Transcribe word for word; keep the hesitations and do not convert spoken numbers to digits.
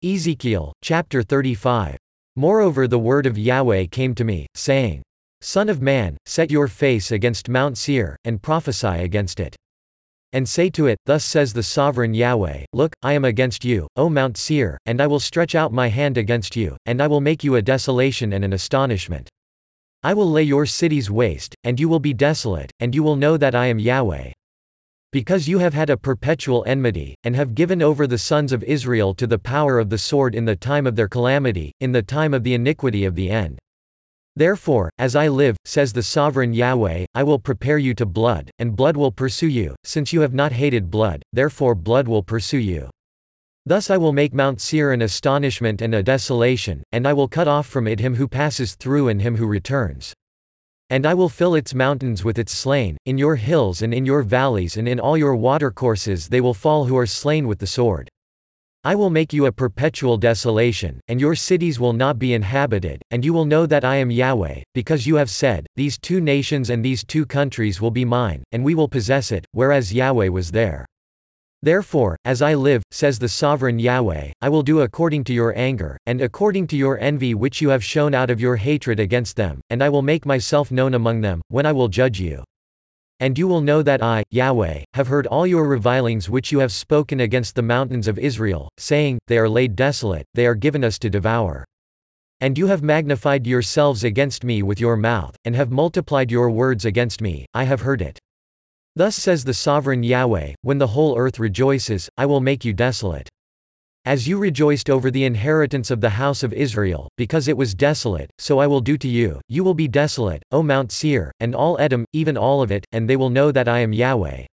Ezekiel, chapter thirty-five. Moreover the word of Yahweh came to me, saying, Son of man, set your face against Mount Seir, and prophesy against it. And say to it, Thus says the sovereign Yahweh, Look, I am against you, O Mount Seir, and I will stretch out my hand against you, and I will make you a desolation and an astonishment. I will lay your cities waste, and you will be desolate, and you will know that I am Yahweh. Because you have had a perpetual enmity, and have given over the sons of Israel to the power of the sword in the time of their calamity, in the time of the iniquity of the end. Therefore, as I live, says the sovereign Yahweh, I will prepare you to blood, and blood will pursue you, since you have not hated blood, therefore blood will pursue you. Thus I will make Mount Seir an astonishment and a desolation, and I will cut off from it him who passes through and him who returns. And I will fill its mountains with its slain, in your hills and in your valleys and in all your watercourses they will fall who are slain with the sword. I will make you a perpetual desolation, and your cities will not be inhabited, and you will know that I am Yahweh, because you have said, These two nations and these two countries will be mine, and we will possess it, whereas Yahweh was there. Therefore, as I live, says the sovereign Yahweh, I will do according to your anger, and according to your envy which you have shown out of your hatred against them, and I will make myself known among them, when I will judge you. And you will know that I, Yahweh, have heard all your revilings which you have spoken against the mountains of Israel, saying, They are laid desolate, they are given us to devour. And you have magnified yourselves against me with your mouth, and have multiplied your words against me, I have heard it. Thus says the sovereign Yahweh, when the whole earth rejoices, I will make you desolate. As you rejoiced over the inheritance of the house of Israel, because it was desolate, so I will do to you, you will be desolate, O Mount Seir, and all Edom, even all of it, and they will know that I am Yahweh.